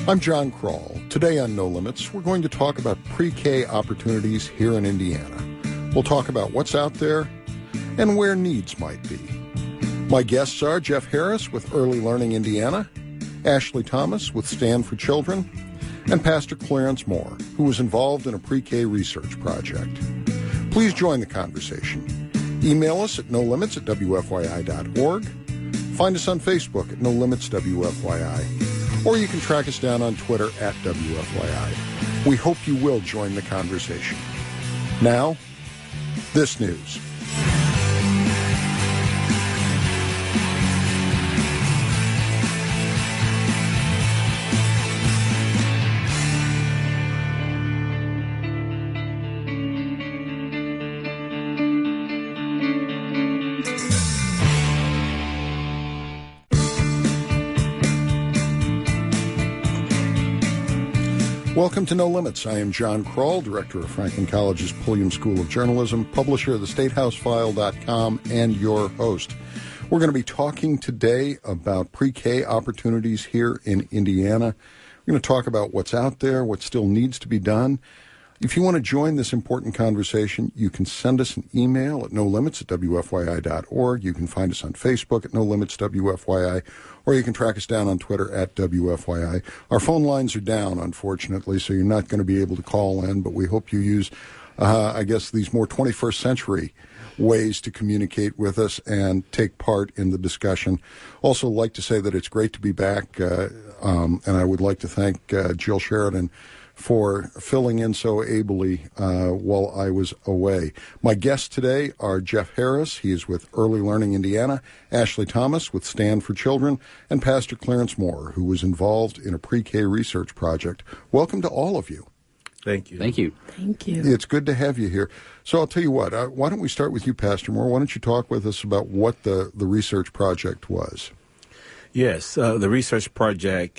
I'm John Kroll. Today on No Limits, we're going to talk about pre-K opportunities here in Indiana. We'll talk about what's out there and where needs might be. My guests are Jeff Harris with Early Learning Indiana, Ashley Thomas with Stand for Children, and Pastor Clarence Moore, who was involved in a pre-K research project. Please join the conversation. Email us at nolimits@wfyi.org. Find us on Facebook at No Limits WFYI. Or you can track us down on Twitter at WFYI. We hope you will join the conversation. Now, this news. Welcome to No Limits. I am John Kroll, director of Franklin College's Pulliam School of Journalism, publisher of theStateHouseFile.com, and your host. We're going to be talking today about pre-K opportunities here in Indiana. We're going to talk about what's out there, what still needs to be done. If you want to join this important conversation, you can send us an email at nolimits@wfyi.org. You can find us on Facebook at No Limits WFYI, or you can track us down on Twitter at WFYI. Our phone lines are down, unfortunately, so you're not going to be able to call in, but we hope you use, these more 21st century ways to communicate with us and take part in the discussion. Also like to say that it's great to be back, and I would like to thank Jill Sheridan for filling in so ably while I was away. My guests today are Jeff Harris. He is with Early Learning Indiana, Ashley Thomas with Stand for Children, and Pastor Clarence Moore, who was involved in a pre-K research project. Welcome to all of you. Thank you. Thank you. Thank you. It's good to have you here. So I'll tell you what, why don't we start with you, Pastor Moore? Why don't you talk with us about what the research project was? Yes, the research project,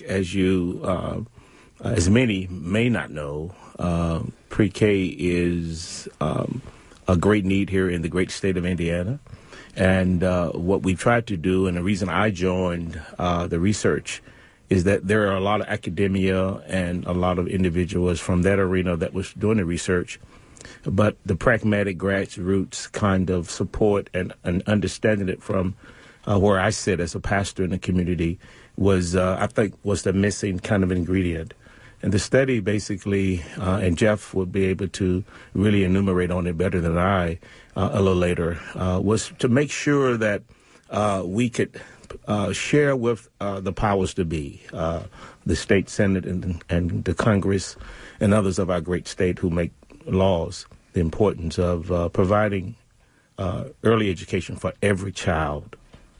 as many may not know, pre-K is a great need here in the great state of Indiana. And what we tried to do, and the reason I joined the research, is that there are a lot of academia and a lot of individuals from that arena that was doing the research. But the pragmatic grassroots kind of support and understanding it from where I sit as a pastor in the community was, I think, was the missing kind of ingredient. And the study basically, and Jeff will be able to really enumerate on it better than I a little later, was to make sure that we could share with the powers to be, the state Senate and the Congress and others of our great state who make laws, the importance of providing early education for every child.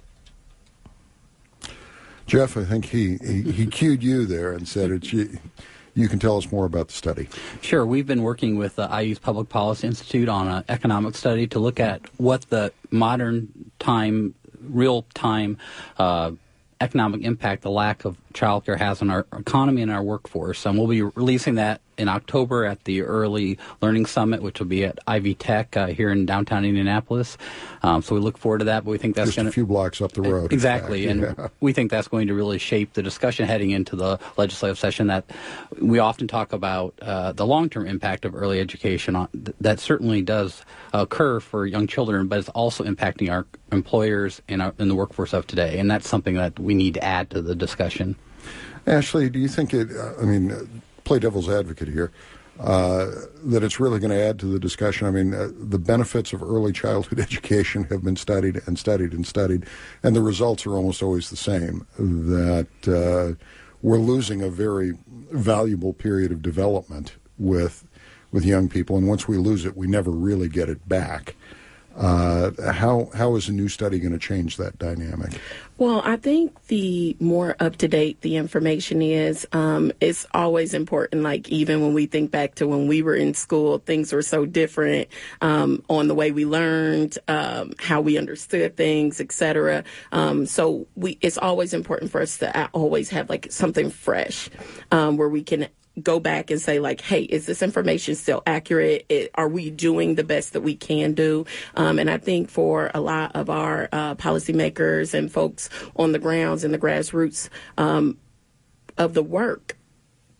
Jeff, I think he cued you there and said it's you can tell us more about the study. Sure. We've been working with the IU's Public Policy Institute on an economic study to look at what the modern time, real-time economic impact the lack of childcare has on our economy and our workforce. And we'll be releasing that in October at the Early Learning Summit, which will be at Ivy Tech here in downtown Indianapolis. So we look forward to that, but we think that's just a few blocks up the road. Exactly, and we think that's going to really shape the discussion heading into the legislative session. That we often talk about the long-term impact of early education. That certainly does occur for young children, but it's also impacting our employers and in the workforce of today, and that's something that we need to add to the discussion. Ashley, do you think play devil's advocate here, that it's really going to add to the discussion? I mean, the benefits of early childhood education have been studied and studied and studied, and the results are almost always the same, that we're losing a very valuable period of development with young people, and once we lose it, we never really get it back. How is a new study going to change that dynamic? Well, I think the more up-to-date the information is, it's always important, like even when we think back to when we were in school, things were so different on the way we learned, how we understood things, et cetera. So it's always important for us to always have like something fresh where we can go back and say, like, hey, is this information still accurate? Are we doing the best that we can do? And I think for a lot of our policymakers and folks on the grounds and the grassroots of the work,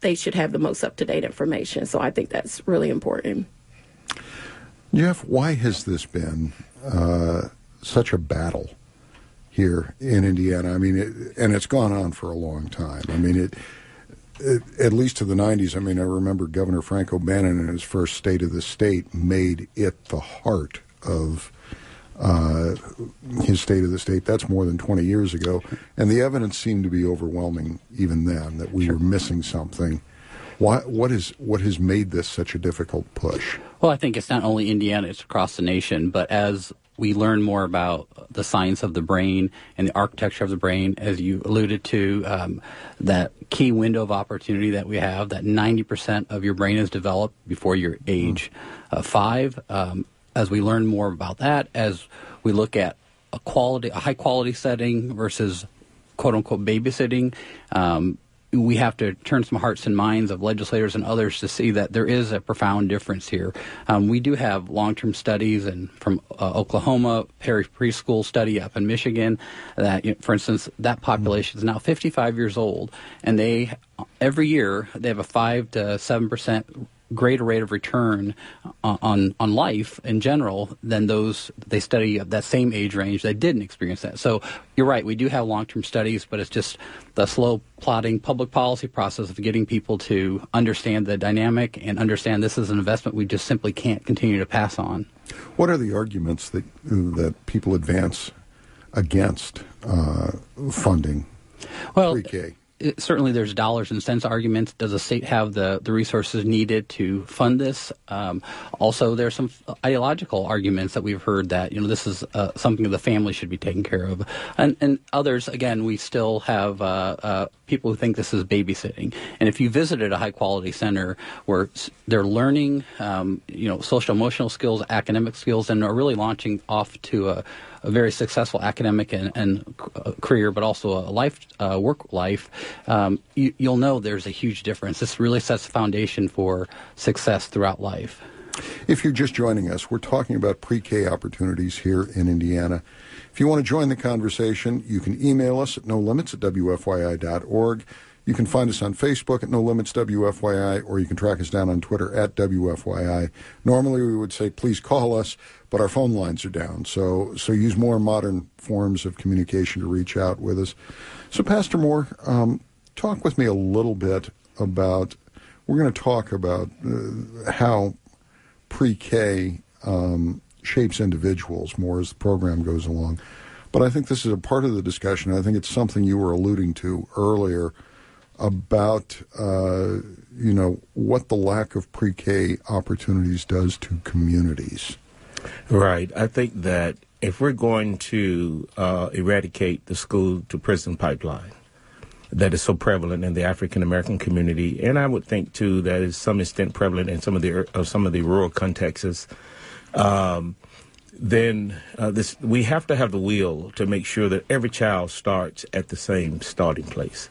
they should have the most up-to-date information. So I think that's really important. Jeff, why has this been such a battle here in Indiana? I mean, and it's gone on for a long time. I mean, at least to the 90s, I mean, I remember Governor Frank O'Bannon in his first State of the State made it the heart of his State of the State. That's more than 20 years ago. And the evidence seemed to be overwhelming even then, that we were missing something. What has made this such a difficult push? Well, I think it's not only Indiana, it's across the nation. But as we learn more about the science of the brain and the architecture of the brain, as you alluded to, that key window of opportunity that we have, that 90% of your brain is developed before your age 5. As we learn more about that, as we look at a high quality setting versus quote unquote babysitting, we have to turn some hearts and minds of legislators and others to see that there is a profound difference here. We do have long-term studies, and from Oklahoma, Perry Preschool study up in Michigan, that, for instance, that population is now 55 years old, and every year they have a 5 to 7% greater rate of return on life in general than those they study of that same age range that didn't experience that. So you're right, we do have long-term studies, but it's just the slow plodding public policy process of getting people to understand the dynamic and understand this is an investment we just simply can't continue to pass on. What are the arguments that people advance against funding pre-K? Certainly there's dollars and cents arguments. Does the state have the resources needed to fund this? Also, there's some ideological arguments that we've heard that, this is something the family should be taking care of. And others, again, we still have people who think this is babysitting. And if you visited a high-quality center where they're learning, social emotional skills, academic skills, and are really launching off to a very successful academic and career, but also a work life, you'll know there's a huge difference. This really sets the foundation for success throughout life. If you're just joining us, we're talking about pre-K opportunities here in Indiana. If you want to join the conversation, you can email us at nolimits@wfyi.org. You can find us on Facebook at No Limits WFYI, or you can track us down on Twitter at WFYI. Normally we would say, please call us, but our phone lines are down. So use more modern forms of communication to reach out with us. So Pastor Moore, talk with me a little bit about, we're going to talk about how pre-K shapes individuals more as the program goes along. But I think this is a part of the discussion. I think it's something you were alluding to earlier about, what the lack of pre-K opportunities does to communities. Right. I think that if we're going to eradicate the school-to-prison pipeline that is so prevalent in the African-American community, and I would think, too, that is some extent prevalent in some of the rural contexts, then we have to have the will to make sure that every child starts at the same starting place.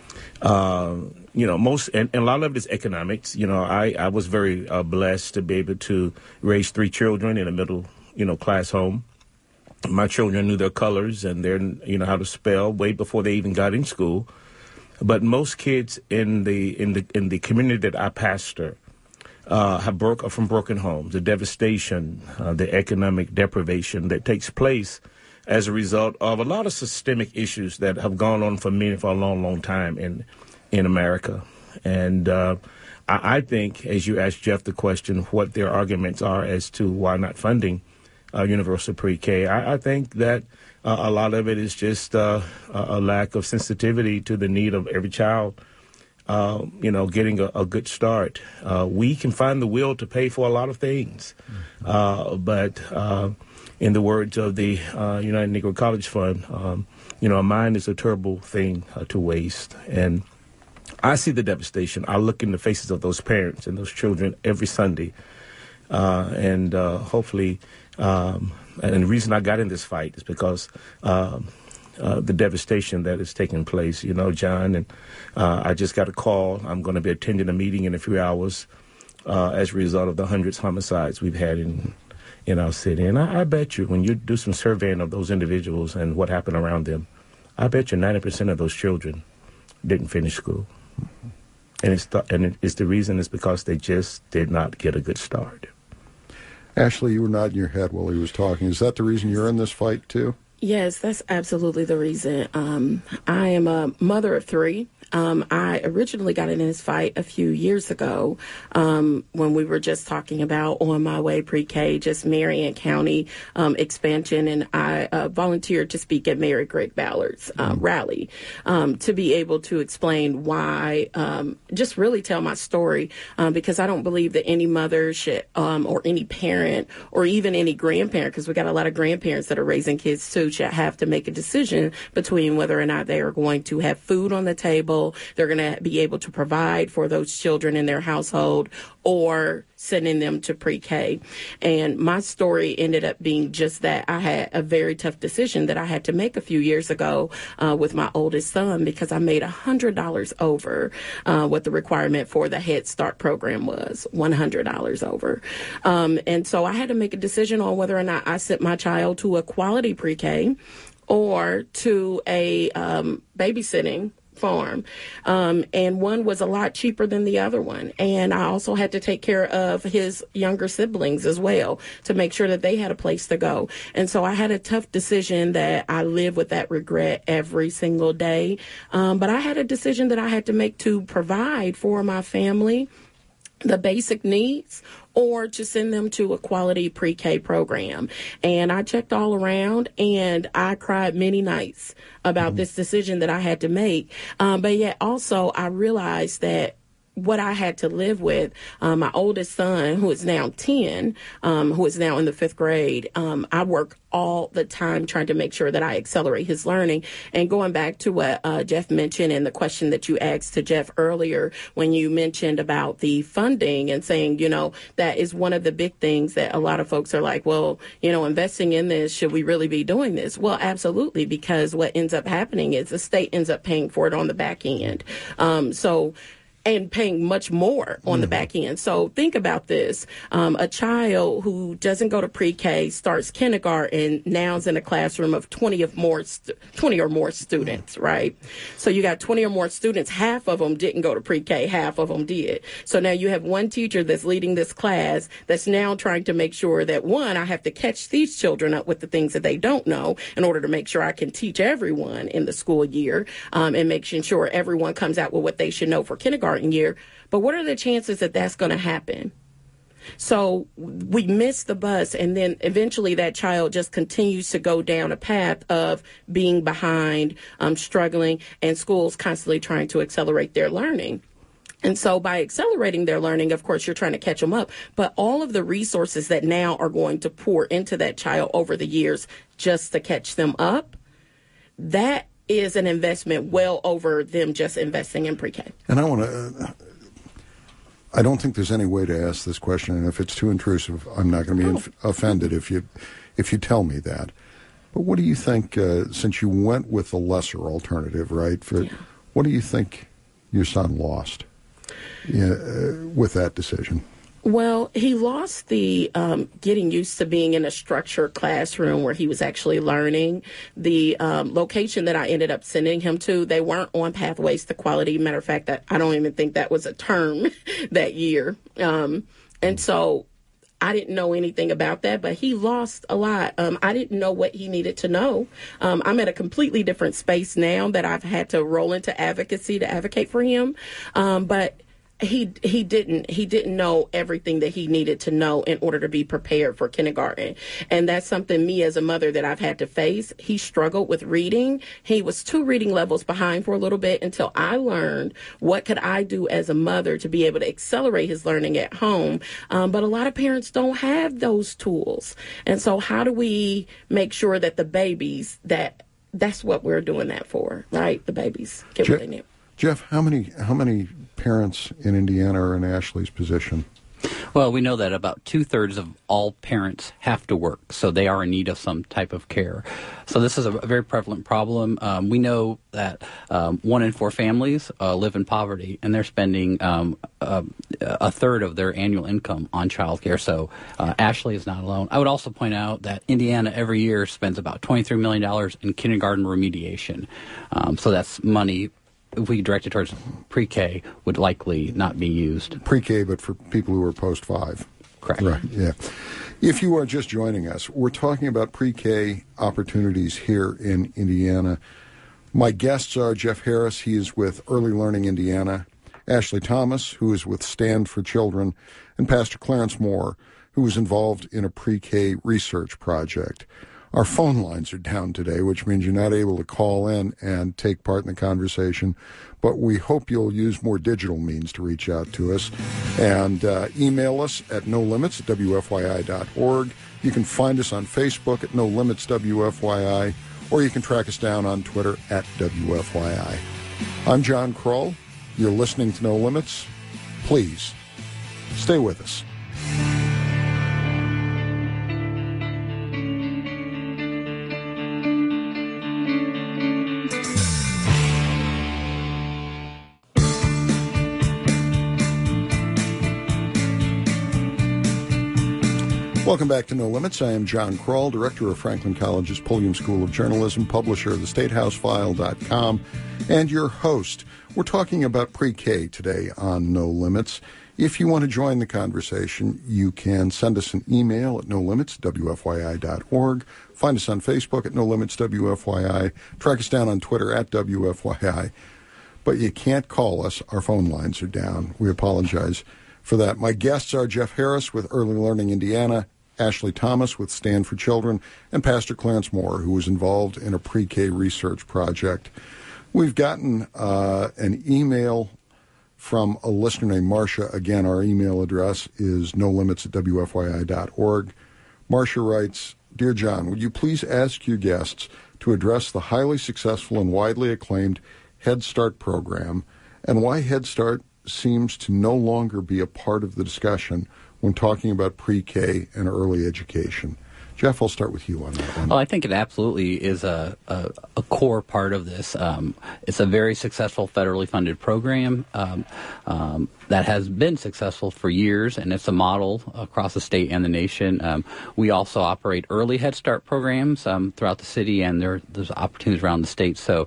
Most and a lot of it is economics. I was very blessed to be able to raise 3 children in a middle, class home. My children knew their colors and how to spell way before they even got in school. But most kids in the community that I pastor are from broken homes. The devastation, the economic deprivation that takes place as a result of a lot of systemic issues that have gone on for a long, long time in America. And I think, as you asked Jeff the question, what their arguments are as to why not funding universal pre-K, I think that a lot of it is just a lack of sensitivity to the need of every child, getting a good start. We can find the will to pay for a lot of things, but in the words of the United Negro College Fund, a mind is a terrible thing to waste. And I see the devastation. I look in the faces of those parents and those children every Sunday. And hopefully, and the reason I got in this fight is because the devastation that is taking place, John, and I just got a call. I'm going to be attending a meeting in a few hours as a result of the hundreds of homicides we've had in our city. And I bet you when you do some surveying of those individuals and what happened around them, I bet you 90% of those children didn't finish school. And it's the reason is because they just did not get a good start. Ashley, you were nodding your head while he was talking. Is that the reason you're in this fight, too? Yes, that's absolutely the reason. I am a mother of three. I originally got in this fight a few years ago when we were just talking about On My Way Pre-K, just Marion County expansion, and I volunteered to speak at Mayor Greg Ballard's rally to be able to explain why, just really tell my story, because I don't believe that any mother should, or any parent, or even any grandparent, because we got a lot of grandparents that are raising kids too, should have to make a decision between whether or not they are going to have food on the table, they're going to be able to provide for those children in their household, or sending them to pre-K. And my story ended up being just that. I had a very tough decision that I had to make a few years ago with my oldest son, because I made $100 over what the requirement for the Head Start program was, $100 over. And so I had to make a decision on whether or not I sent my child to a quality pre-K or to a babysitting farm. And one was a lot cheaper than the other one. And I also had to take care of his younger siblings as well to make sure that they had a place to go. And so I had a tough decision that I live with that regret every single day. But I had a decision that I had to make to provide for my family the basic needs, or to send them to a quality pre-K program. And I checked all around, and I cried many nights about this decision that I had to make. But yet also I realized that what I had to live with, my oldest son, who is now 10, who is now in the 5th grade, I work all the time trying to make sure that I accelerate his learning. And going back to what Jeff mentioned and the question that you asked to Jeff earlier, when you mentioned about the funding and saying, that is one of the big things that a lot of folks are like, well, investing in this, should we really be doing this? Well, absolutely, because what ends up happening is the state ends up paying for it on the back end. And paying much more on the back end. So think about this. A child who doesn't go to pre-K, starts kindergarten, now is in a classroom of 20 or more students, right? So you got 20 or more students. Half of them didn't go to pre-K. Half of them did. So now you have one teacher that's leading this class that's now trying to make sure that, one, I have to catch these children up with the things that they don't know in order to make sure I can teach everyone in the school year, and making sure everyone comes out with what they should know for kindergarten year. But what are the chances that that's going to happen? So we miss the bus, and then eventually that child just continues to go down a path of being behind, struggling, and schools constantly trying to accelerate their learning. And so by accelerating their learning, of course, you're trying to catch them up. But all of the resources that now are going to pour into that child over the years just to catch them up, that is an investment well over them just investing in pre-K. And I don't think there's any way to ask this question, and if it's too intrusive, I'm not going to be offended if you tell me that. But what do you think, since you went with the lesser alternative, right? What do you think your son lost with that decision? Well, he lost the getting used to being in a structured classroom where he was actually learning. The location that I ended up sending him to, they weren't on Pathways to Quality. Matter of fact, I don't even think that was a term that year. And so I didn't know anything about that, but he lost a lot. I didn't know what he needed to know. I'm at a completely different space now that I've had to roll into advocacy to advocate for him. But he didn't know everything that he needed to know in order to be prepared for kindergarten. And that's something me as a mother that I've had to face. He struggled with reading. He was 2 reading levels behind for a little bit until I learned what could I do as a mother to be able to accelerate his learning at home. But a lot of parents don't have those tools. And so how do we make sure that the babies, that's what we're doing that for, right? The babies get what they need. Jeff, how many parents in Indiana are in Ashley's position? Well, we know that about 2/3 of all parents have to work, so they are in need of some type of care. So this is a very prevalent problem. We know that 1 in 4 families live in poverty, and they're spending a third of their annual income on child care. So Ashley is not alone. I would also point out that Indiana every year spends about $23 million in kindergarten remediation. So that's money if we direct it towards pre-K, would likely not be used. Pre-K, but for people who are post-5. Correct. Right, yeah. If you are just joining us, we're talking about pre-K opportunities here in Indiana. My guests are Jeff Harris, he is with Early Learning Indiana, Ashley Thomas, who is with Stand for Children, and Pastor Clarence Moore, who is involved in a pre-K research project. Our phone lines are down today, which means you're not able to call in and take part in the conversation, but we hope you'll use more digital means to reach out to us. And email us at nolimits@wfyi.org. You can find us on Facebook at NoLimitsWFYI, or you can track us down on Twitter at WFYI. I'm John Kroll. You're listening to No Limits. Please, stay with us. Welcome back to No Limits. I am John Kroll, director of Franklin College's Pulliam School of Journalism, publisher of theStateHouseFile.com, and your host. We're talking about pre-K today on No Limits. If you want to join the conversation, you can send us an email at nolimits@wfyi.org. Find us on Facebook at nolimitswfyi. Track us down on Twitter at WFYI. But you can't call us. Our phone lines are down. We apologize for that. My guests are Jeff Harris with Early Learning Indiana, Ashley Thomas with Stand for Children, and Pastor Clarence Moore, who was involved in a pre-K research project. We've gotten an email from a listener named Marcia. Again, our email address is nolimits@wfyi.org. Marcia writes, Dear John, would you please ask your guests to address the highly successful and widely acclaimed Head Start program and why Head Start seems to no longer be a part of the discussion when talking about pre-K and early education. Jeff, I'll start with you on that one. Well, I think it absolutely is a core part of this. It's a very successful federally funded program that has been successful for years, and it's a model across the state and the nation. We also operate early Head Start programs throughout the city, and there's opportunities around the state. So,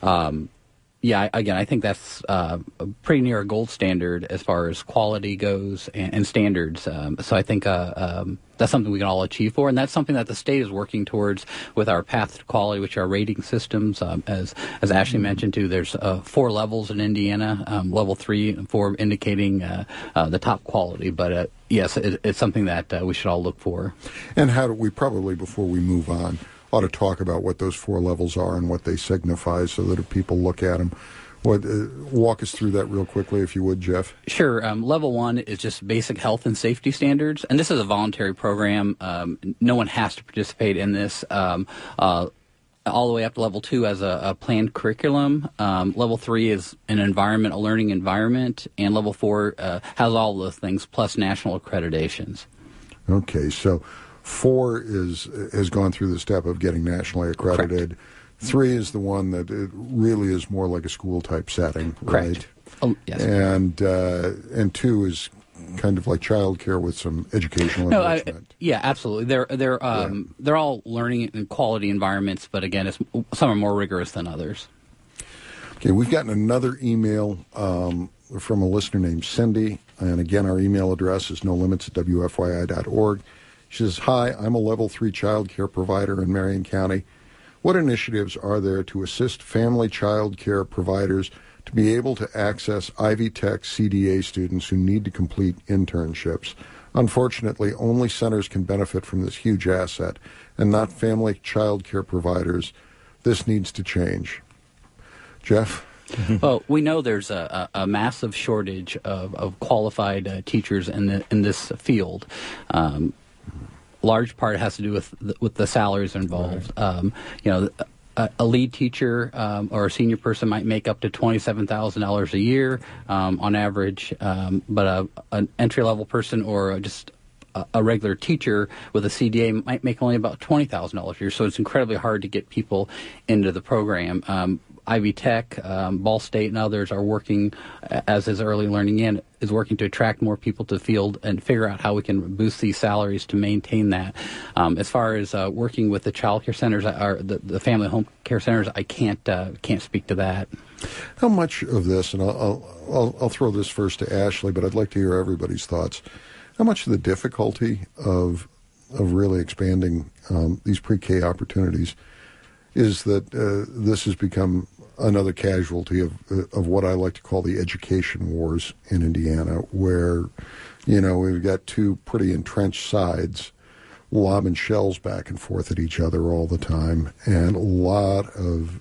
yeah, again, I think that's pretty near a gold standard as far as quality goes and standards. So I think that's something we can all achieve for, and that's something that the state is working towards with our path to quality, which are rating systems. As Ashley mentioned, too, there's 4 levels in Indiana, level 3 and 4 indicating the top quality. But yes, it's something that we should all look for. And how do we probably, before we move on, ought to talk about what those 4 levels are and what they signify so that if people look at them. Walk us through that real quickly, if you would, Jeff. Sure. Level 1 is just basic health and safety standards, and this is a voluntary program. No one has to participate in this. All the way up to level 2 as a planned curriculum. Level 3 is an environment, a learning environment, and level 4 has all those things plus national accreditations. Okay, so 4 has gone through the step of getting nationally accredited. Correct. 3 is the one that it really is more like a school-type setting, Correct. right? Yes. And 2 is kind of like childcare with some educational enrichment. Yeah, absolutely. They're all learning and quality environments, but again, some are more rigorous than others. Okay, we've gotten another email from a listener named Cindy, and again, our email address is nolimits@wfyi.org. She says, Hi, I'm a level 3 child care provider in Marion County. What initiatives are there to assist family child care providers to be able to access Ivy Tech CDA students who need to complete internships? Unfortunately, only centers can benefit from this huge asset, and not family child care providers. This needs to change. Jeff? Well, we know there's a massive shortage of qualified teachers in this field. Large part has to do with the salaries involved. Right. A lead teacher or a senior person might make up to $27,000 a year on average, but an entry-level person or just a regular teacher with a CDA might make only about $20,000 a year. So it's incredibly hard to get people into the program. Ivy Tech, Ball State, and others are working, as is Early Learning In, is working to attract more people to the field and figure out how we can boost these salaries to maintain that. As far as working with the child care centers or the family home care centers, I can't speak to that. How much of this, and I'll throw this first to Ashley, but I'd like to hear everybody's thoughts. How much of the difficulty of really expanding these pre-K opportunities is that this has become another casualty of what I like to call the education wars in Indiana, where, we've got two pretty entrenched sides lobbing shells back and forth at each other all the time, and a lot of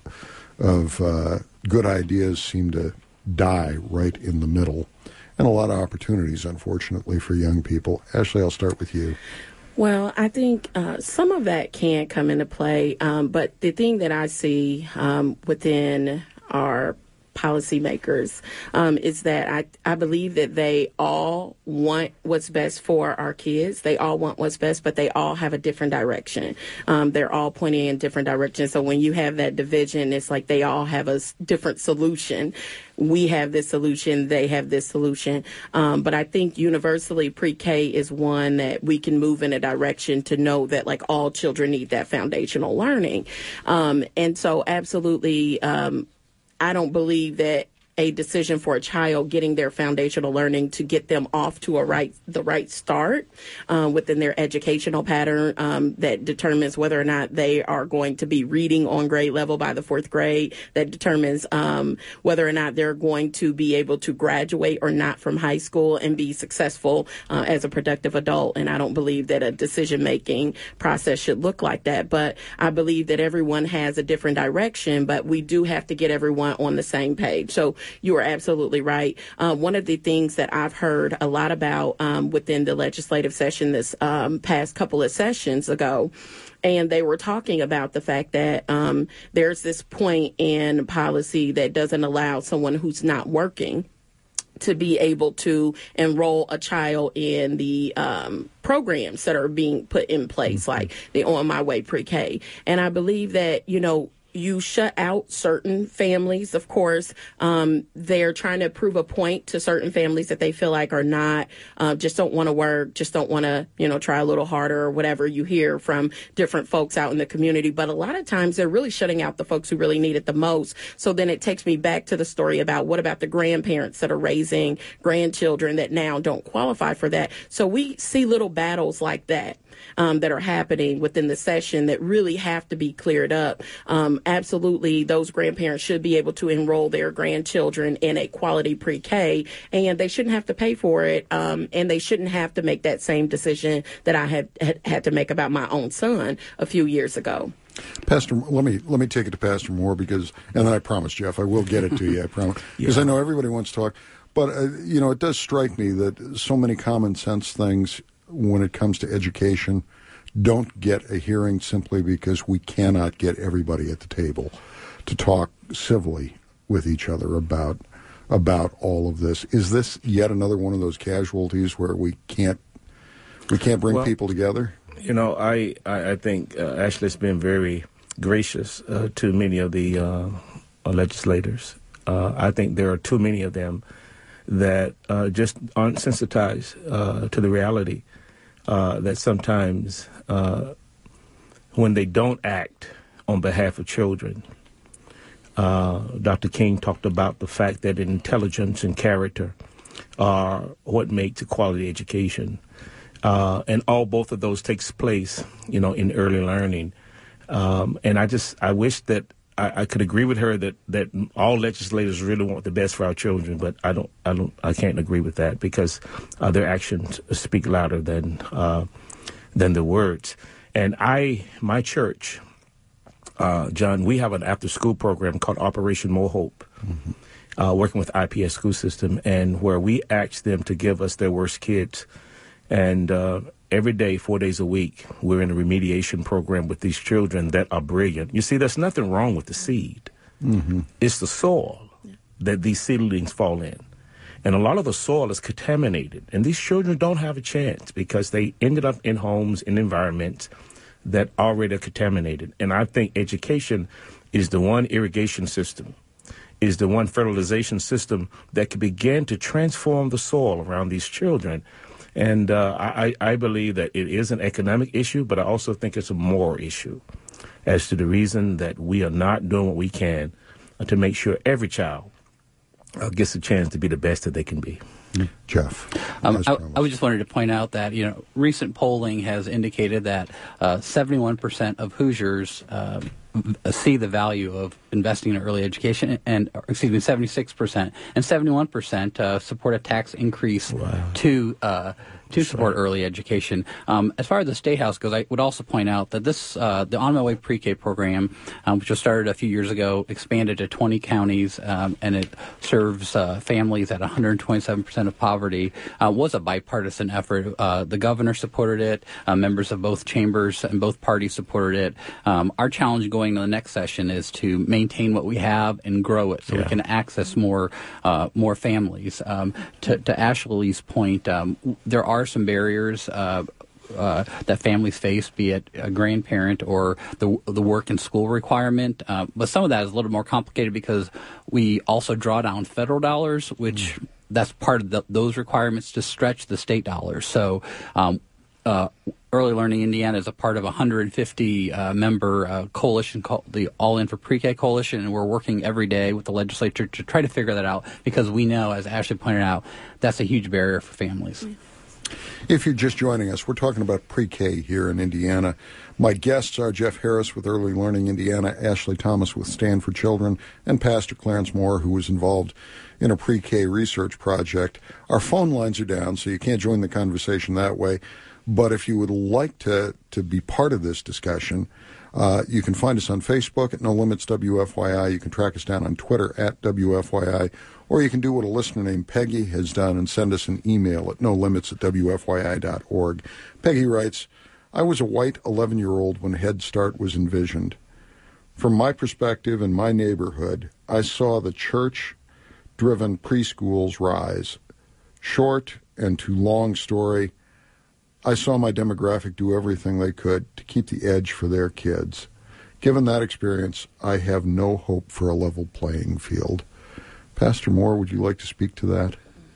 good ideas seem to die right in the middle, and a lot of opportunities, unfortunately, for young people. Ashley, I'll start with you. Well, I think some of that can come into play, but the thing that I see within our policymakers is that I believe that they all want what's best for our kids. They all want what's best, but they all have a different direction. They're all pointing in different directions. So when you have that division, it's like they all have a different solution. We have this solution, they have this solution. But I think universally pre-K is one that we can move in a direction to know that like all children need that foundational learning. And so absolutely, I don't believe that a decision for a child getting their foundational learning to get them off to the right start within their educational pattern that determines whether or not they are going to be reading on grade level by the 4th grade, that determines whether or not they're going to be able to graduate or not from high school and be successful as a productive adult. And I don't believe that a decision-making process should look like that. But I believe that everyone has a different direction, but we do have to get everyone on the same page. So you are absolutely right. One of the things that I've heard a lot about within the legislative session this past couple of sessions ago, and they were talking about the fact that there's this point in policy that doesn't allow someone who's not working to be able to enroll a child in the programs that are being put in place, like the On My Way pre-K. And I believe that, you shut out certain families, of course. They're trying to prove a point to certain families that they feel like are not, just don't want to work, just don't want to, try a little harder or whatever you hear from different folks out in the community. But a lot of times they're really shutting out the folks who really need it the most. So then it takes me back to the story about what about the grandparents that are raising grandchildren that now don't qualify for that. So we see little battles like that. That are happening within the session that really have to be cleared up. Absolutely, those grandparents should be able to enroll their grandchildren in a quality pre-K, and they shouldn't have to pay for it, and they shouldn't have to make that same decision that I had to make about my own son a few years ago. Pastor, let me take it to Pastor Moore and then I promise, Jeff, I will get it to you, I promise, because I know everybody wants to talk. But, it does strike me that so many common sense things when it comes to education don't get a hearing simply because we cannot get everybody at the table to talk civilly with each other about all of this. Is this yet another one of those casualties where we can't bring people together? I think Ashley's been very gracious to many of the legislators. I think there are too many of them that just aren't sensitized to the reality that sometimes when they don't act on behalf of children, Dr. King talked about the fact that intelligence and character are what makes a quality education. And both of those takes place, in early learning. And I wish that I could agree with her that all legislators really want the best for our children, but I can't agree with that because their actions speak louder than the words. And my church, John, we have an after-school program called Operation More Hope, working with IPS school system, and where we ask them to give us their worst kids. And every day, 4 days a week, we're in a remediation program with these children that are brilliant. You see, there's nothing wrong with the seed. It's the soil that these seedlings fall in. And a lot of the soil is contaminated. And these children don't have a chance because they ended up in homes, in environments that already are contaminated. And I think education It is the one irrigation system. It is the one fertilization system that can begin to transform the soil around these children. And I believe that it is an economic issue, but I also think it's a moral issue as to the reason that we are not doing what we can to make sure every child gets a chance to be the best that they can be. Jeff. I just wanted to point out that, recent polling has indicated that 71% of Hoosiers see the value of investing in early education, and 76%, and 71% support a tax increase to support early education. As far as the State House goes, I would also point out that the On My Way Pre-K program, which was started a few years ago, expanded to 20 counties, and it serves families at 127% of poverty, was a bipartisan effort. The governor supported it. Members of both chambers and both parties supported it. Our challenge going to the next session is to maintain what we have and grow it so we can access more families. To Ashley's point, there are some barriers that families face, be it a grandparent or the work and school requirement. But some of that is a little more complicated because we also draw down federal dollars, which that's part of those requirements to stretch the state dollars. So Early Learning Indiana is a part of a 150-member coalition called the All In for Pre-K Coalition, and we're working every day with the legislature to try to figure that out because we know, as Ashley pointed out, that's a huge barrier for families. If you're just joining us, we're talking about pre-K here in Indiana. My guests are Jeff Harris with Early Learning Indiana, Ashley Thomas with Stand for Children, and Pastor Clarence Moore, who was involved in a pre-K research project. Our phone lines are down, so you can't join the conversation that way. But if you would like to be part of this discussion, you can find us on Facebook at No Limits WFYI. You can track us down on Twitter at WFYI. Or you can do what a listener named Peggy has done and send us an email at nolimits@wfyi.org. Peggy writes, I was a white 11-year-old when Head Start was envisioned. From my perspective in my neighborhood, I saw the church-driven preschools rise. Short and too long story, I saw my demographic do everything they could to keep the edge for their kids. Given that experience, I have no hope for a level playing field. Pastor Moore, would you like to speak to that?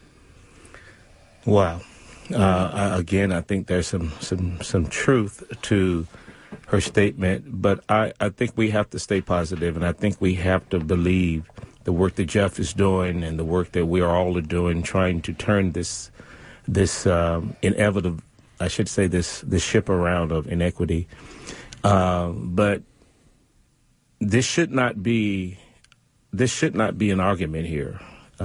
Wow. Again, I think there's some truth to her statement, but I think we have to stay positive, and I think we have to believe the work that Jeff is doing and the work that we are all doing, trying to turn this inevitable, I should say, this ship around of inequity. But this should not be an argument here.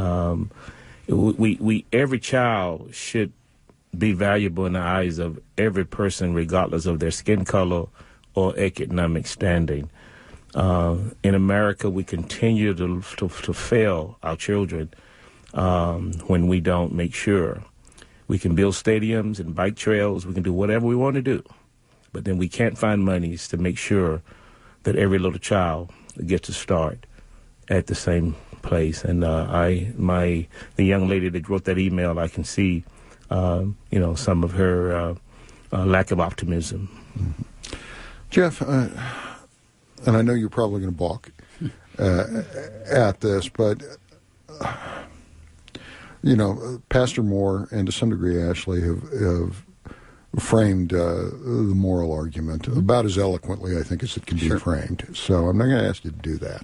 Every child should be valuable in the eyes of every person, regardless of their skin color or economic standing. In America, we continue to fail our children when we don't make sure. We can build stadiums and bike trails. We can do whatever we want to do. But then we can't find monies to make sure that every little child gets to start at the same place. And the young lady that wrote that email, I can see, some of her lack of optimism. Mm-hmm. Jeff, and I know you're probably going to balk at this, but Pastor Moore and to some degree Ashley have framed the moral argument about as eloquently, I think, as it can be framed. So I'm not going to ask you to do that.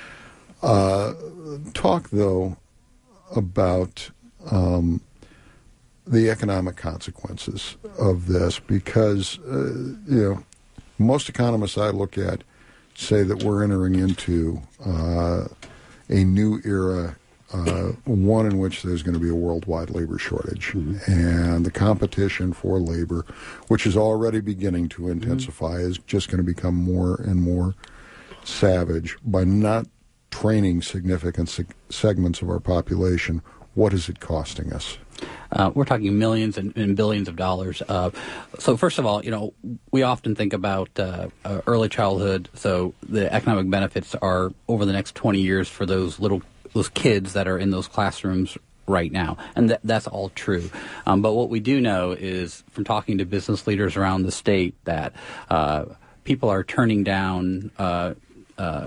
Talk, though, about the economic consequences of this, because, most economists I look at say that we're entering into a new era, one in which there's going to be a worldwide labor shortage. Mm-hmm. And the competition for labor, which is already beginning to intensify, is just going to become more and more savage by not training significant segments of our population. What is it costing us? We're talking millions and billions of dollars. So first of all, we often think about early childhood. So the economic benefits are over the next 20 years for those kids that are in those classrooms right now. And that's all true. But what we do know is from talking to business leaders around the state that people are turning down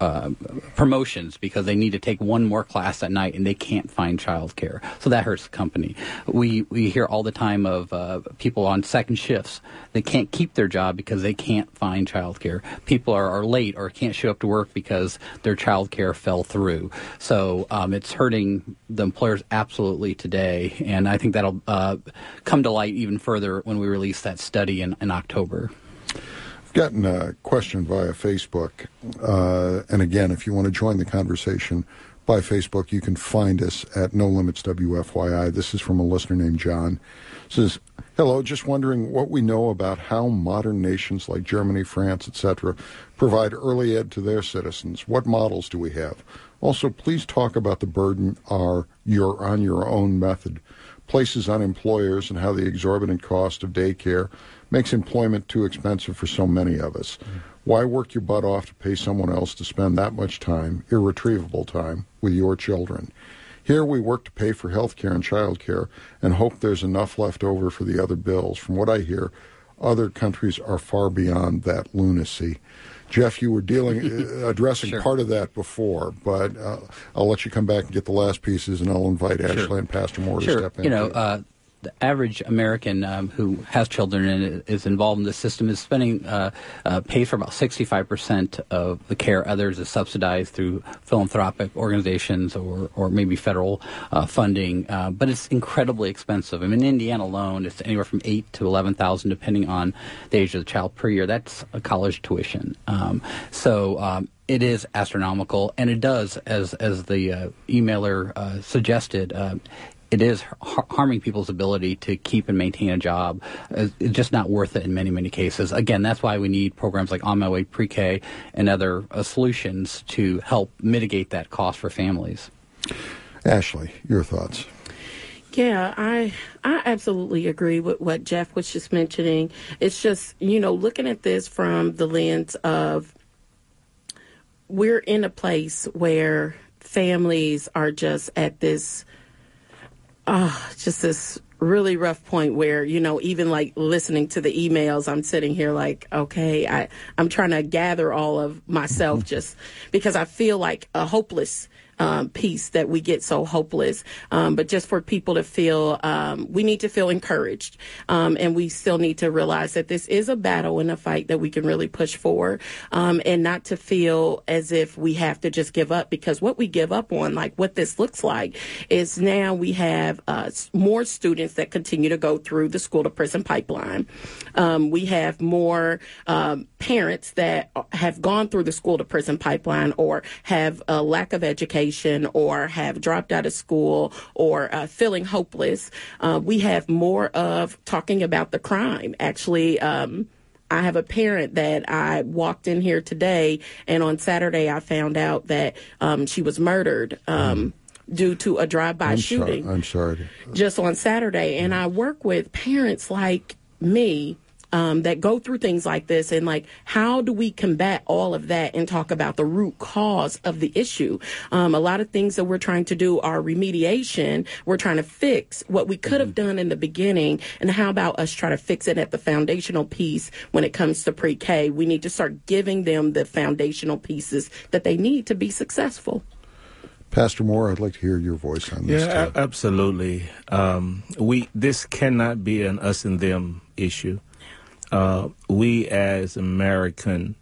promotions because they need to take one more class at night and they can't find childcare. So that hurts the company. We hear all the time of people on second shifts that can't keep their job because they can't find childcare. People are late or can't show up to work because their childcare fell through. So it's hurting the employers absolutely today, and I think that'll come to light even further when we release that study in October. I've gotten a question via Facebook, and again, if you want to join the conversation by Facebook, you can find us at No Limits WFYI. This is from a listener named John. It says, hello, just wondering what we know about how modern nations like Germany, France, etc. provide early ed to their citizens. What models do we have? Also, please talk about the burden on your own method places on employers and how the exorbitant cost of daycare makes employment too expensive for so many of us. Why work your butt off to pay someone else to spend that much time, irretrievable time, with your children? Here we work to pay for health care and child care and hope there's enough left over for the other bills. From what I hear, other countries are far beyond that lunacy. Jeff, you were addressing Sure. part of that before, but I'll let you come back and get the last pieces, and I'll invite Ashley and Pastor Moore to step in. The average American who has children and is involved in the system is spending, pays for about 65% of the care. Others is subsidized through philanthropic organizations or maybe federal funding. But it's incredibly expensive. I mean, in Indiana alone, it's anywhere from $8,000 to $11,000, depending on the age of the child per year. That's a college tuition. It is astronomical, and it does, as the emailer suggested, it is harming people's ability to keep and maintain a job. It's just not worth it in many, many cases. Again, that's why we need programs like On My Way Pre-K and other solutions to help mitigate that cost for families. Ashley, your thoughts? Yeah, I absolutely agree with what Jeff was just mentioning. It's just, looking at this from the lens of we're in a place where families are just at this just this really rough point where, even like listening to the emails, I'm sitting here like, okay, I'm trying to gather all of myself just because I feel like a hopeless piece that we get so hopeless. But just for people to feel, we need to feel encouraged. And we still need to realize that this is a battle and a fight that we can really push for. And not to feel as if we have to just give up, because what we give up on, like what this looks like, is now we have more students that continue to go through the school to prison pipeline. We have more parents that have gone through the school to prison pipeline or have a lack of education or have dropped out of school or feeling hopeless. We have more of talking about the crime. Actually, I have a parent that I walked in here today, and on Saturday I found out that she was murdered due to a drive-by shooting. I'm sorry. Just on Saturday. And I work with parents like me that go through things like this, and like, how do we combat all of that and talk about the root cause of the issue? A lot of things that we're trying to do are remediation. We're trying to fix what we could have done in the beginning, and how about us try to fix it at the foundational piece when it comes to pre-K? We need to start giving them the foundational pieces that they need to be successful. Pastor Moore, I'd like to hear your voice on this. Yeah, absolutely. This cannot be an us and them issue. We as America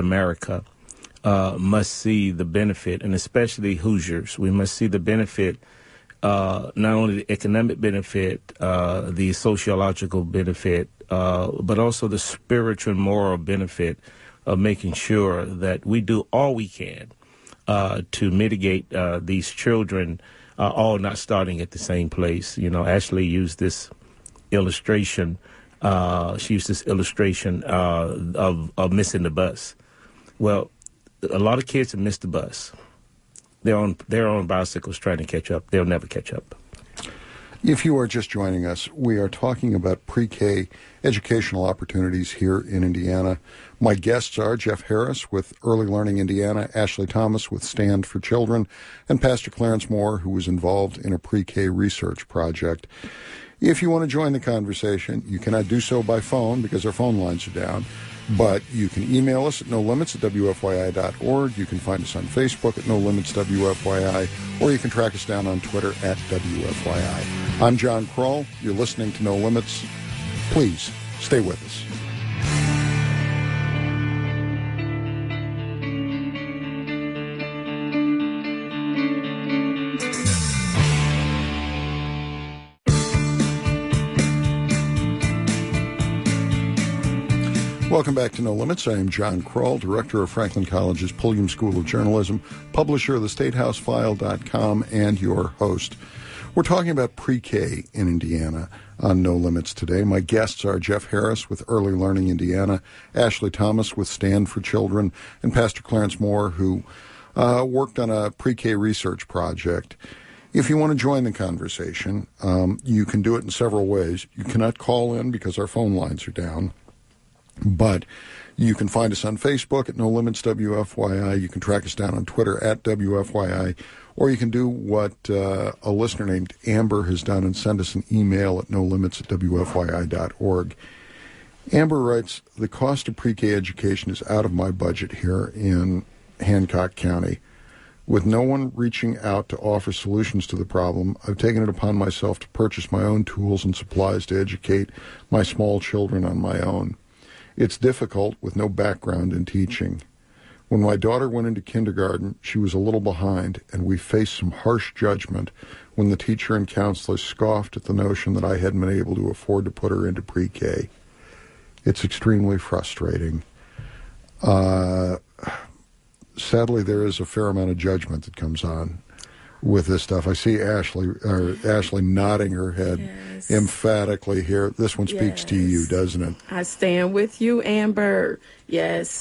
must see the benefit, and especially Hoosiers, we must see the benefit, not only the economic benefit, the sociological benefit, but also the spiritual and moral benefit of making sure that we do all we can to mitigate these children all not starting at the same place. Ashley used this illustration. She used this illustration of missing the bus. Well, a lot of kids have missed the bus. They're on bicycles trying to catch up. They'll never catch up. If you are just joining us, we are talking about pre-K educational opportunities here in Indiana. My guests are Jeff Harris with Early Learning Indiana, Ashley Thomas with Stand for Children, and Pastor Clarence Moore, who was involved in a pre-K research project. If you want to join the conversation, you cannot do so by phone because our phone lines are down, but you can email us at nolimits@wfyi.org. You can find us on Facebook at NoLimitsWFYI, or you can track us down on Twitter at WFYI. I'm John Kroll. You're listening to No Limits. Please stay with us. Welcome back to No Limits. I am John Kroll, director of Franklin College's Pulliam School of Journalism, publisher of thestatehousefile.com, and your host. We're talking about pre-K in Indiana on No Limits today. My guests are Jeff Harris with Early Learning Indiana, Ashley Thomas with Stand for Children, and Pastor Clarence Moore, who worked on a pre-K research project. If you want to join the conversation, you can do it in several ways. You cannot call in because our phone lines are down. But you can find us on Facebook at No Limits WFYI. You can track us down on Twitter at WFYI. Or you can do what a listener named Amber has done and send us an email at nolimits@wfyi.org. Amber writes, the cost of pre-K education is out of my budget here in Hancock County. With no one reaching out to offer solutions to the problem, I've taken it upon myself to purchase my own tools and supplies to educate my small children on my own. It's difficult with no background in teaching. When my daughter went into kindergarten, she was a little behind, and we faced some harsh judgment when the teacher and counselor scoffed at the notion that I hadn't been able to afford to put her into pre-K. It's extremely frustrating. Sadly, there is a fair amount of judgment that comes on with this stuff. I see Ashley nodding her head emphatically here. This one speaks to you, doesn't it? I stand with you, Amber. Yes.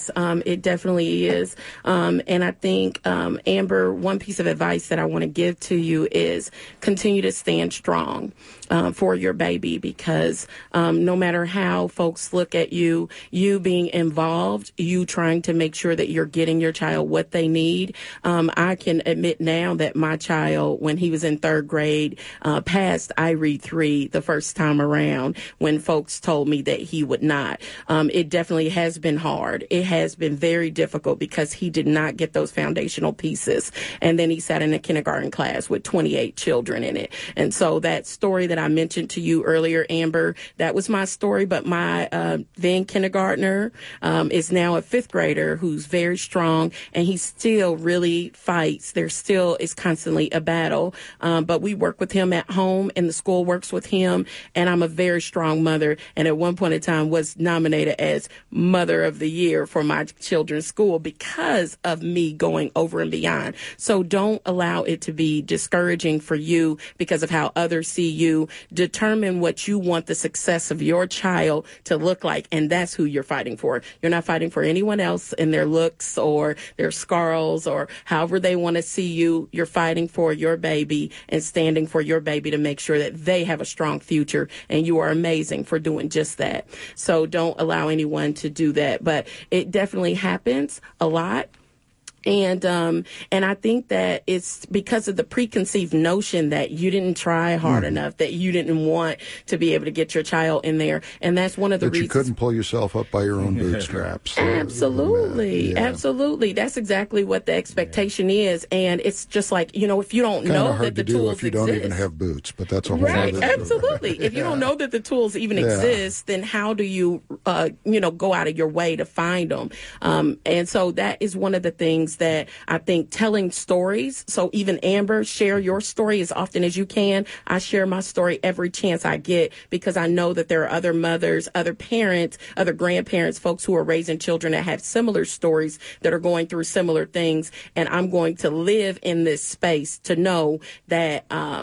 It definitely is. And I think, Amber, one piece of advice that I want to give to you is continue to stand strong for your baby, because no matter how folks look at you being involved, you trying to make sure that you're getting your child what they need. I can admit now that my child, when he was in third grade, passed IREAD 3 the first time around when folks told me that he would not. It definitely has been hard. It has been very difficult because he did not get those foundational pieces. And then he sat in a kindergarten class with 28 children in it. And so that story that I mentioned to you earlier, Amber, that was my story. But my then kindergartner is now a fifth grader who's very strong, and he still really fights. There still is constantly a battle. But we work with him at home, and the school works with him. And I'm a very strong mother, and at one point in time was nominated as Mother of the Year for my children's school because of me going over and beyond. So don't allow it to be discouraging for you because of how others see you. Determine what you want the success of your child to look like, and that's who you're fighting for. You're not fighting for anyone else in their looks or their scars or however they want to see you. You're fighting for your baby and standing for your baby to make sure that they have a strong future, and you are amazing for doing just that. So don't allow anyone to do that. But it definitely happens a lot. And I think that it's because of the preconceived notion that you didn't try hard enough, that you didn't want to be able to get your child in there. And that's one of the reasons. That you couldn't pull yourself up by your own bootstraps. Absolutely. Absolutely. That's exactly what the expectation is. And it's just like, you know, if you don't know that the tools if you exist. don't even have boots, but that's a whole right. other Absolutely. If you don't know that the tools even exist, then how do you, go out of your way to find them? And so that is one of the things that I think telling stories. So even Amber, share your story as often as you can. I share my story every chance I get because I know that there are other mothers, other parents, other grandparents, folks who are raising children that have similar stories that are going through similar things. And I'm going to live in this space to know that,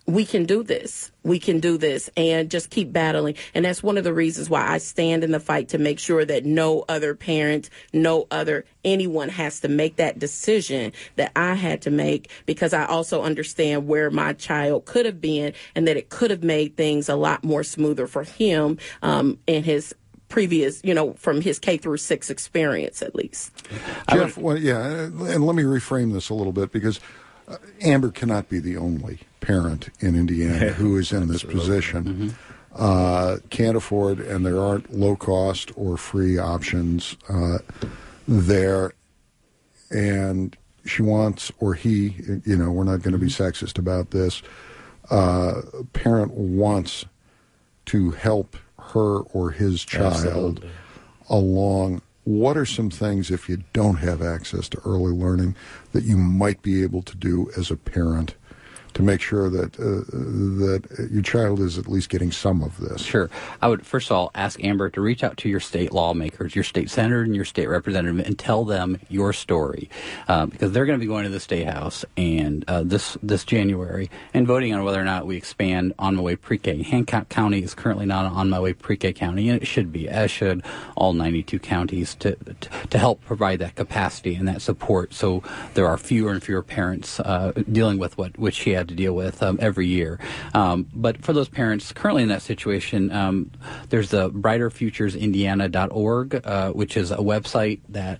we can do this. We can do this, and just keep battling. And that's one of the reasons why I stand in the fight to make sure that no other parent, anyone has to make that decision that I had to make, because I also understand where my child could have been and that it could have made things a lot more smoother for him in his previous, from his K through 6 experience, at least. Jeff, and let me reframe this a little bit, because Amber cannot be the only parent in Indiana who is in this position. Can't afford, and there aren't low-cost or free options there. And she wants, or he, we're not going to be sexist about this, parent wants to help her or his child along. What are some things, if you don't have access to early learning, that you might be able to do as a parent to make sure that that your child is at least getting some of this? Sure. I would first of all ask Amber to reach out to your state lawmakers, your state senator and your state representative, and tell them your story, because they're going to be going to the State House and this January and voting on whether or not we expand On My Way Pre-K. Hancock County is currently not an On My Way Pre-K county, and it should be, as should all 92 counties, to help provide that capacity and that support, so there are fewer and fewer parents dealing with what she had to deal with every year. But for those parents currently in that situation, there's the brighterfuturesindiana.org, which is a website that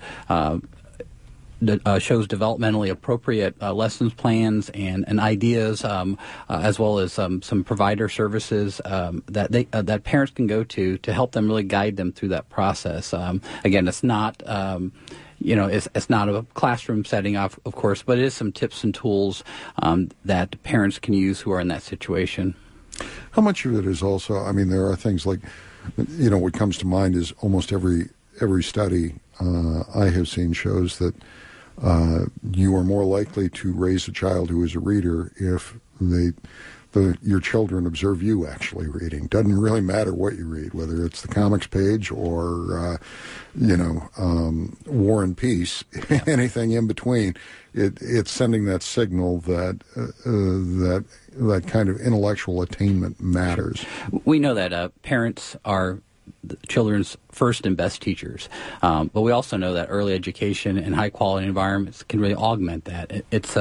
shows developmentally appropriate lessons plans and ideas, as well as some provider services that parents can go to help them really guide them through that process. Again, it's not it's not a classroom setting, of course, but it is some tips and tools that parents can use who are in that situation. How much of it is also, there are things like, what comes to mind is almost every study I have seen shows that you are more likely to raise a child who is a reader if your children observe you actually reading. Doesn't really matter what you read, whether it's the comics page or, War and Peace, anything in between. It's sending that signal that that kind of intellectual attainment matters. We know that parents are the children's first and best teachers, but we also know that early education and high quality environments can really augment that. It's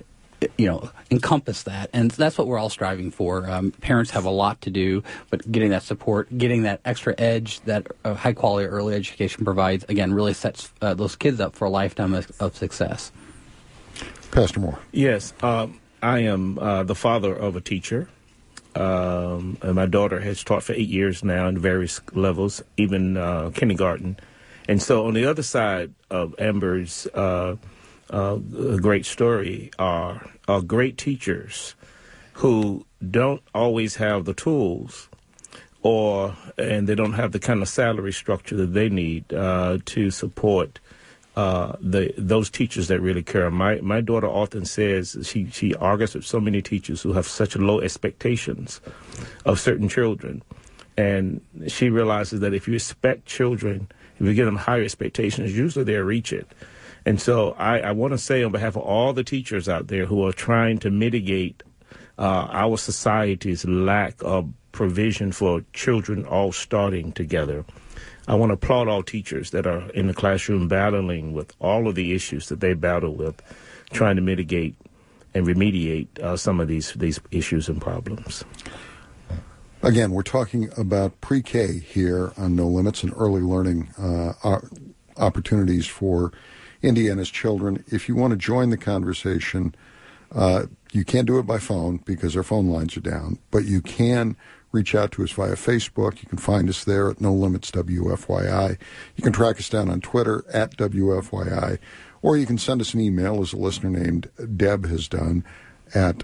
encompass that, and that's what we're all striving for. Parents have a lot to do, but getting that support, getting that extra edge that high quality early education provides, again, really sets those kids up for a lifetime of success. Pastor Moore. Yes, I am the father of a teacher. And my daughter has taught for 8 years now in various levels, even kindergarten. And so on the other side of Amber's a great story are great teachers who don't always have the tools and they don't have the kind of salary structure that they need to support those teachers that really care. My daughter often says she argues with so many teachers who have such low expectations of certain children. And she realizes that if you expect children, if you give them higher expectations, usually they'll reach it. And so I want to say on behalf of all the teachers out there who are trying to mitigate our society's lack of provision for children all starting together, I want to applaud all teachers that are in the classroom battling with all of the issues that they battle with, trying to mitigate and remediate some of these issues and problems. Again, we're talking about pre-K here on No Limits and early learning opportunities for Indiana's children. If you want to join the conversation, you can't do it by phone because our phone lines are down, but you can reach out to us via Facebook. You can find us there at No Limits WFYI. You can track us down on Twitter at WFYI, or you can send us an email, as a listener named Deb has done, at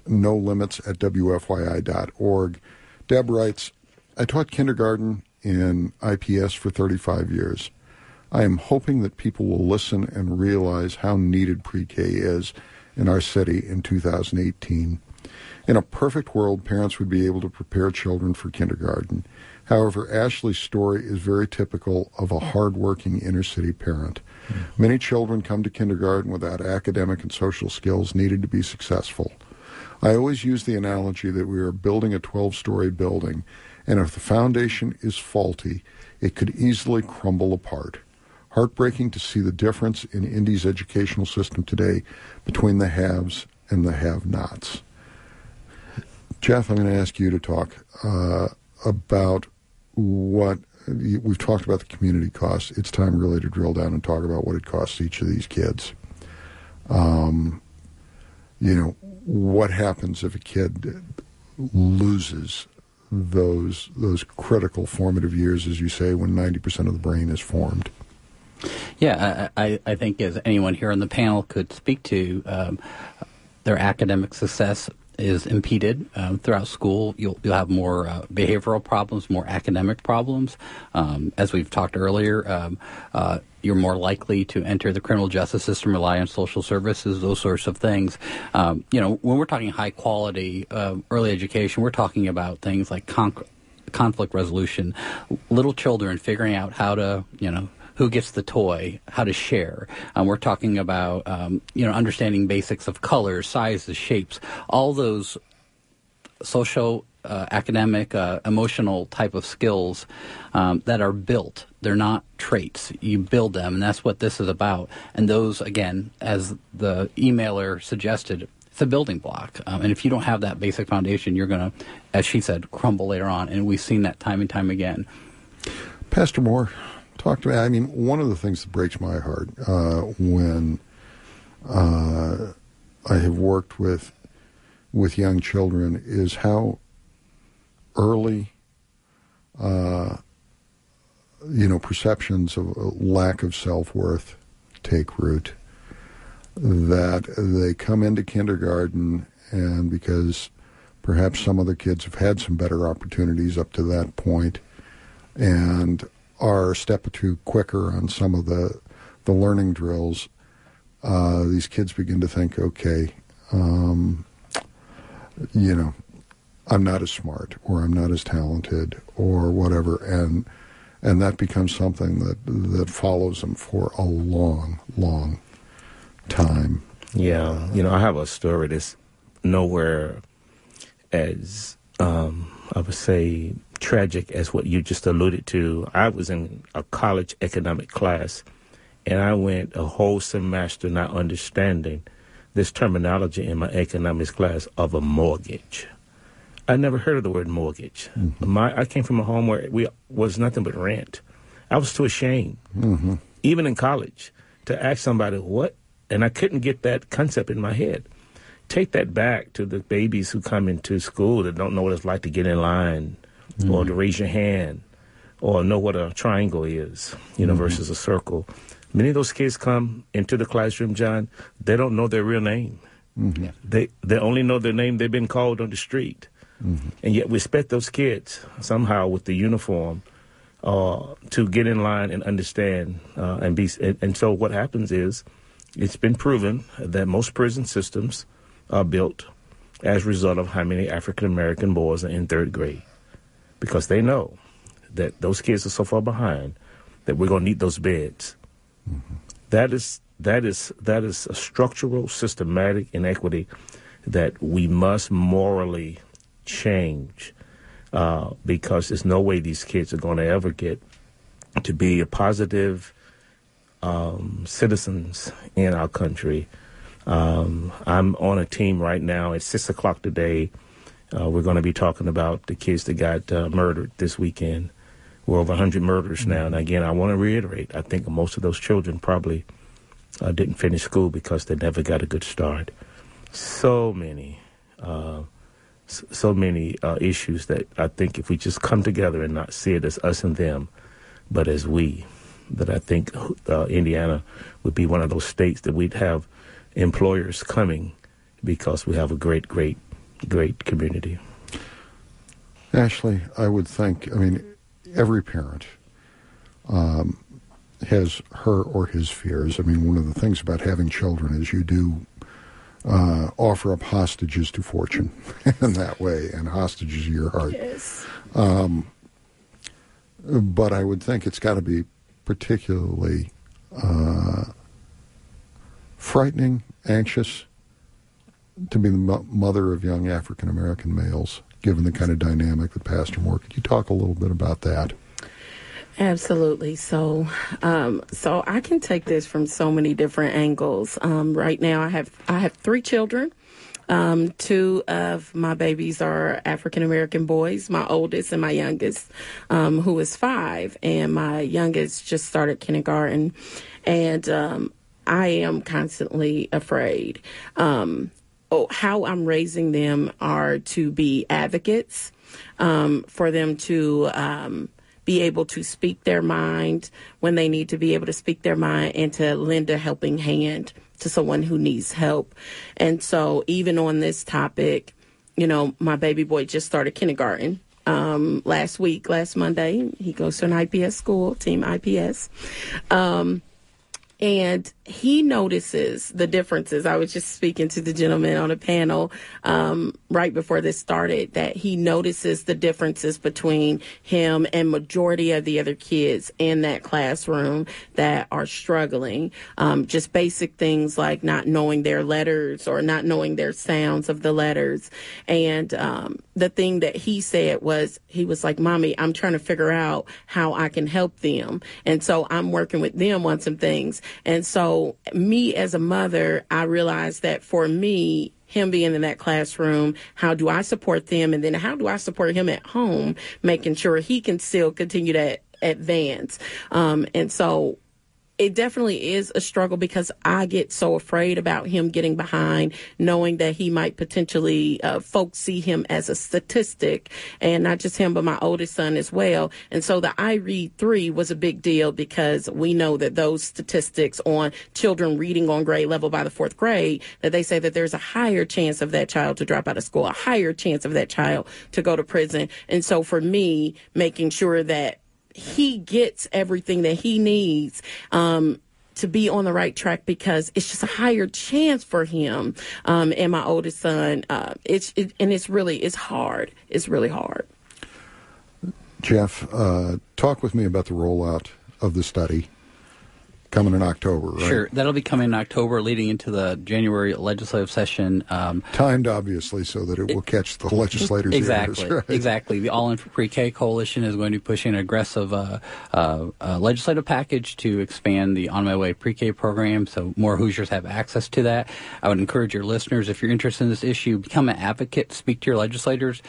nolimits@wfyi.org. Deb writes, I taught kindergarten in IPS for 35 years. I am hoping that people will listen and realize how needed pre-K is in our city in 2018. In a perfect world, parents would be able to prepare children for kindergarten. However, Ashley's story is very typical of a hardworking inner-city parent. Many children come to kindergarten without academic and social skills needed to be successful. I always use the analogy that we are building a 12-story building, and if the foundation is faulty, it could easily crumble apart. Heartbreaking to see the difference in Indy's educational system today between the haves and the have-nots. Jeff, I'm going to ask you to talk about what we've talked about, the community costs. It's time really to drill down and talk about what it costs each of these kids. What happens if a kid loses those critical formative years, as you say, when 90% of the brain is formed? Yeah, I think as anyone here on the panel could speak to, their academic success is impeded throughout school. You'll have more behavioral problems, more academic problems. As we've talked earlier, you're more likely to enter the criminal justice system, rely on social services, those sorts of things. When we're talking high quality early education, we're talking about things like conflict resolution, little children figuring out how to, who gets the toy, how to share. We're talking about, understanding basics of colors, sizes, shapes, all those social, academic, emotional type of skills that are built. They're not traits. You build them, and that's what this is about. And those, again, as the emailer suggested, it's a building block. And if you don't have that basic foundation, you're going to, as she said, crumble later on. And we've seen that time and time again. Pastor Moore, talk to me. I mean, one of the things that breaks my heart when I have worked with young children is how early, perceptions of lack of self-worth take root. That they come into kindergarten, and because perhaps some other kids have had some better opportunities up to that point, and are a step or two quicker on some of the learning drills, these kids begin to think, okay, I'm not as smart, or I'm not as talented, or whatever, and that becomes something that follows them for a long, long time. Yeah, I have a story that's nowhere as, I would say, tragic as what you just alluded to. I was in a college economic class, and I went a whole semester not understanding this terminology in my economics class of a mortgage. I never heard of the word mortgage. Mm-hmm. I came from a home where we was nothing but rent. I was too ashamed, even in college, to ask somebody what, and I couldn't get that concept in my head. Take that back to the babies who come into school that don't know what it's like to get in line, or to raise your hand, or know what a triangle is, versus a circle. Many of those kids come into the classroom, John, they don't know their real name. Mm-hmm. They only know their name they've been called on the street. Mm-hmm. And yet we expect those kids somehow with the uniform to get in line and understand and be. And so what happens is, it's been proven that most prison systems are built as a result of how many African American boys are in third grade, because they know that those kids are so far behind that we're going to need those beds. Mm-hmm. That is a structural, systematic inequity that we must morally change, because there's no way these kids are going to ever get to be a positive citizens in our country. I'm on a team right now at 6 o'clock today. We're going to be talking about the kids that got murdered this weekend. We're over 100 murders now. And again, I want to reiterate, I think most of those children probably didn't finish school because they never got a good start. So many issues that I think if we just come together and not see it as us and them, but as we, that I think Indiana would be one of those states that we'd have employers coming because we have a great, great, great community. Ashley, I would think, every parent has her or his fears. One of the things about having children is you do offer up hostages to fortune in that way, and hostages to your heart. Yes. But I would think it's got to be particularly frightening, anxious, to be the mother of young African American males, given the kind of dynamic that Pastor Moore. Could you talk a little bit about that? Absolutely. So I can take this from so many different angles. Right now, I have 3 children. 2 of my babies are African American boys, my oldest and my youngest, who is 5, and my youngest just started kindergarten, and I am constantly afraid. How I'm raising them are to be advocates, for them to be able to speak their mind when they need to be able to speak their mind, and to lend a helping hand to someone who needs help. And so even on this topic, my baby boy just started kindergarten last Monday. He goes to an IPS school, Team IPS. And he notices the differences. I was just speaking to the gentleman on a panel right before this started, that he notices the differences between him and majority of the other kids in that classroom that are struggling. Just basic things like not knowing their letters or not knowing their sounds of the letters. And the thing that he said was, he was like, "Mommy, I'm trying to figure out how I can help them. And so I'm working with them on some things." And so me as a mother, I realized that for me, him being in that classroom, how do I support them? And then how do I support him at home, making sure he can still continue to advance? And so it definitely is a struggle, because I get so afraid about him getting behind, knowing that he might potentially, folks see him as a statistic, and not just him, but my oldest son as well. And so the I Read 3 was a big deal, because we know that those statistics on children reading on grade level by the 4th grade, that they say that there's a higher chance of that child to drop out of school, a higher chance of that child to go to prison. And so for me, making sure that he gets everything that he needs to be on the right track, because it's just a higher chance for him and my oldest son. It's hard. It's really hard. Jeff, talk with me about the rollout of the study coming in October, right? Sure. That'll be coming in October, leading into the January legislative session. Timed, obviously, so that it will catch the legislators' exactly, ears, right? Exactly. The All In for Pre-K Coalition is going to be pushing an aggressive legislative package to expand the On My Way Pre-K program, so more Hoosiers have access to that. I would encourage your listeners, if you're interested in this issue, become an advocate, speak to your legislators.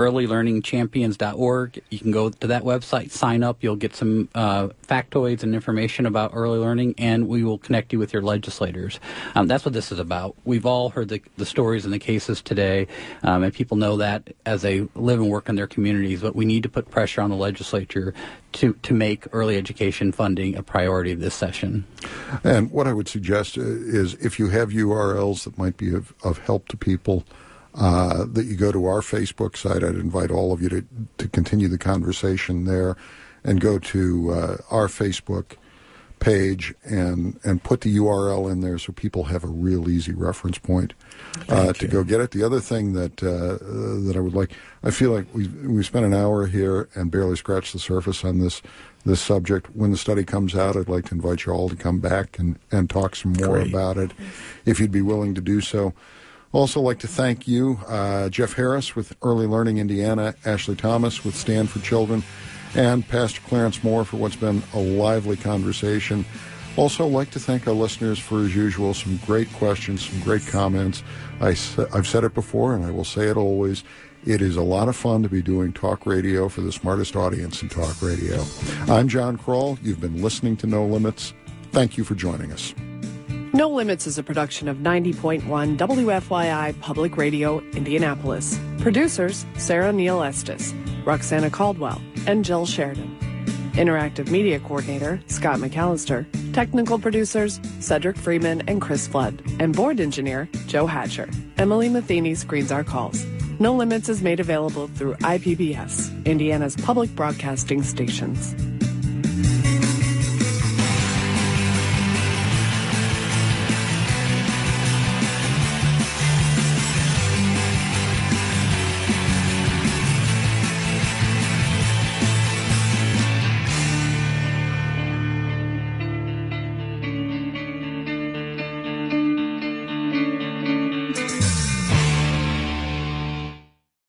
EarlyLearningChampions.org. You can go to that website, sign up. You'll get some factoids and information about early learning, and we will connect you with your legislators. That's what this is about. We've all heard the stories and the cases today, and people know that as they live and work in their communities, but we need to put pressure on the legislature to make early education funding a priority this session. And what I would suggest is, if you have URLs that might be of help to people, that you go to our Facebook site. I'd invite all of you to continue the conversation there, and go to our Facebook page and put the URL in there so people have a real easy reference point to go get it. The other thing that I would like, I feel like we spent an hour here and barely scratched the surface on this subject. When the study comes out, I'd like to invite you all to come back and talk some more about it, if you'd be willing to do so. Also like to thank you, Jeff Harris with Early Learning Indiana, Ashley Thomas with Stand for Children, and Pastor Clarence Moore for what's been a lively conversation. Also like to thank our listeners for, as usual, some great questions, some great comments. I've said it before, and I will say it always. It is a lot of fun to be doing talk radio for the smartest audience in talk radio. I'm John Kroll. You've been listening to No Limits. Thank you for joining us. No Limits is a production of 90.1 WFYI Public Radio, Indianapolis. Producers, Sarah Neal Estes, Roxana Caldwell, and Jill Sheridan. Interactive Media Coordinator, Scott McAllister. Technical producers, Cedric Freeman and Chris Flood. And Board Engineer, Joe Hatcher. Emily Matheny screens our calls. No Limits is made available through IPBS, Indiana's public broadcasting stations.